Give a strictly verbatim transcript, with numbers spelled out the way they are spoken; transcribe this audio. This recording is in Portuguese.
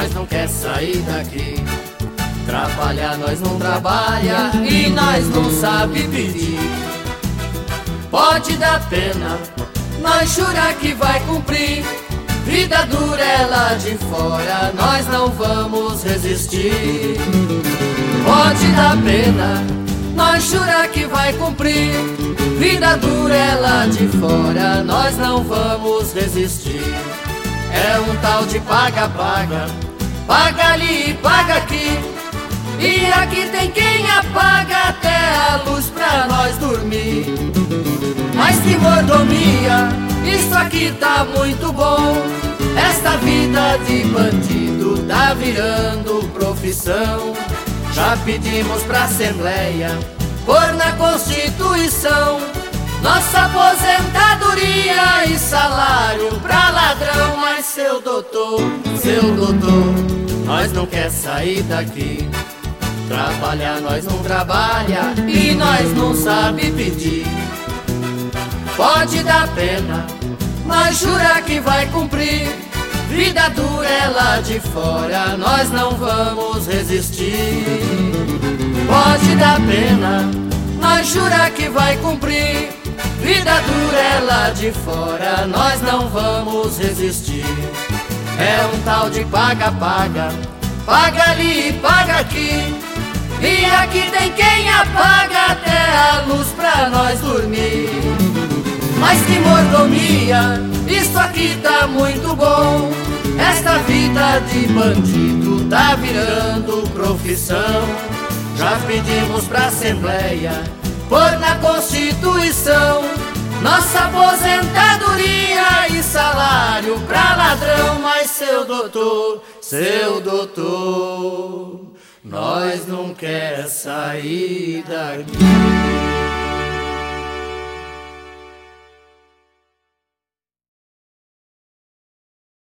nós não quer sair daqui. Trabalhar nós não trabalha e nós não sabe pedir. Pode dar pena, nós jura que vai cumprir. Vida dura é lá de fora, nós não vamos resistir. Pode dar pena, nós jura que vai cumprir. Vida dura é lá de fora, nós não vamos resistir. É um tal de paga-paga, paga ali e paga aqui. E aqui tem quem apaga até a luz pra nós dormir. Mas que mordomia, isso aqui tá muito bom. Esta vida de bandido tá virando profissão. Já pedimos pra Assembleia pôr na Constituição nossa aposentadoria e salário pra ladrão. Mas seu doutor, seu doutor, nós não quer sair daqui. Trabalhar nós não trabalha e nós não sabe pedir. Pode dar pena, mas jura que vai cumprir. Vida dura é lá de fora, nós não vamos resistir. Pode dar pena, nós jura que vai cumprir. Vida dura é lá de fora, nós não vamos resistir. É um tal de paga-paga, paga ali e paga aqui. E aqui tem quem apaga até a luz pra nós dormir. Mas que mordomia, isso aqui tá muito bom. Esta vida de bandido tá virando profissão. Já pedimos pra Assembleia pôr na Constituição nossa aposentadoria e salário pra ladrão. Mas seu doutor, seu doutor, nós não quer sair daqui.